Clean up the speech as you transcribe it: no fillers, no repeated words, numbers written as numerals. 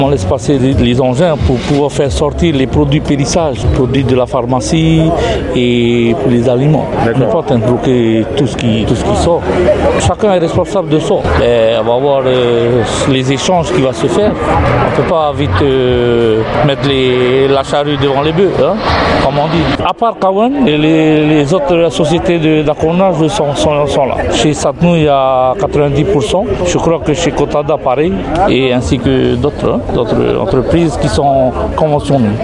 On laisse passer les engins pour pouvoir faire sortir les produits périssage, produits de la pharmacie et pour les aliments. On ne peut pas bloquer tout ce qui sort. Chacun est responsable de ça. On va voir les échanges qui vont se faire. On ne peut pas vite mettre la charrue devant les bœufs, hein, comme on dit. À part Kawan, les autres sociétés d'accordage sont là. Chez Satnou, il y a 90%. Je crois que chez Kotada, pareil, et ainsi que d'autres entreprises qui sont conventionnées.